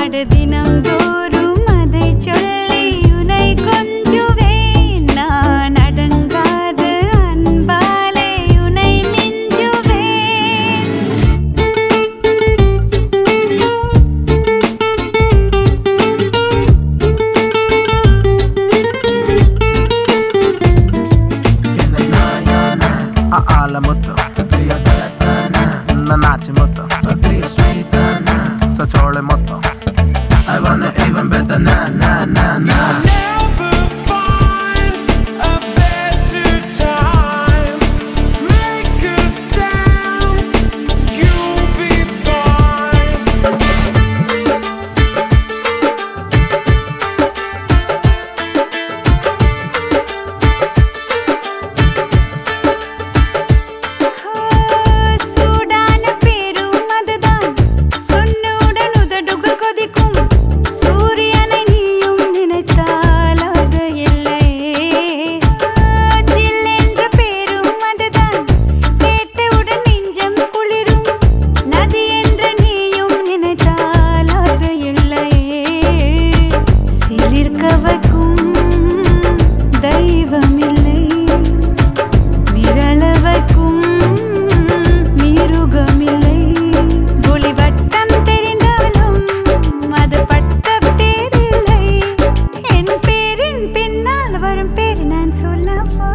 தினம்தோறும் அதை சொல்லி உனை கொஞ்சுவேன் நான் அடங்காத அன்பாலே உனை மிஞ்சுவேன் Alla motto, dia tana, na naci motto, dia sweetana, to chole motto. I wanna even better na na na na. Never find a better time. Make a stand, you'll be fine. சூடான பேரும் அதுதான் சொன்னுடன் உதடுகள் கொதிக்கும் சூரியனை நீயும் நினைத்தால் அது இல்லை ஜில்லென்ற பேரும் அதுதான் கேட்டவுடன் நெஞ்சம் குளிரும் நதி என்ற நீயும் நினைத்தால் அது இல்லை சிலிர்க்க வைக்கும் தெய்வமில்லை மிரள வைக்கும் மிருகமில்லை ஒளிவட்டம் தெரிந்தாலும் அது பட்ட பேரில்லை என் பேரின் பின்னால் வரும் பேர் நான் சொல்லவா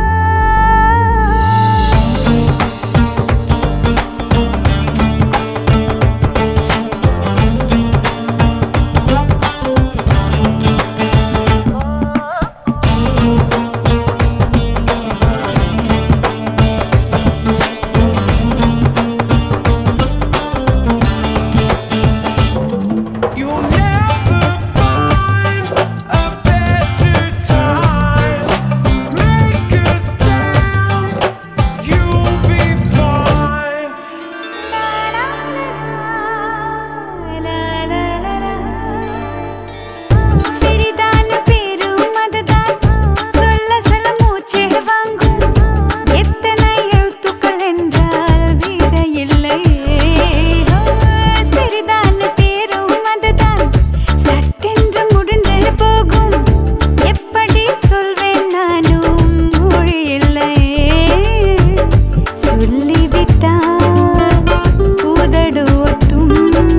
You'll never find a better time. Make a stand, you'll be fine. பெரிதான பேரும் அதுதான் சொல்ல சொல்ல மூச்சே வாங்கும் எத்தனை எழுத்துக்கள் என்றால் விட இல்லை சிறிதான பேரும் அதுதான் சட்டென்று முடிந்து போகும் எப்படி சொல்வேன் நானும் மொழி இல்லை சொல்லிவிட்டால் உதடு ஒட்டும்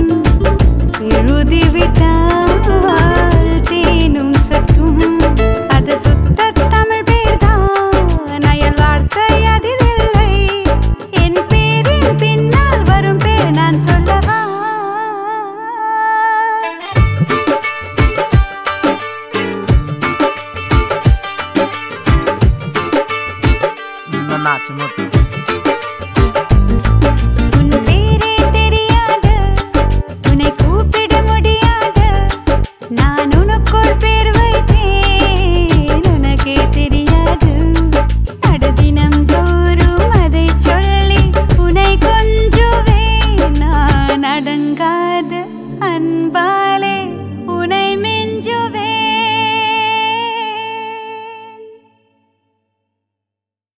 எழுதிவிட்டால் தேனும் சொட்டும் அது சுத்த தமிழ் பேர்தான் அயல் வார்த்தை அதில் இல்லை என் பேரின் பின்னால் வரும் பேர் நான் சொல்லவா Na naci motto,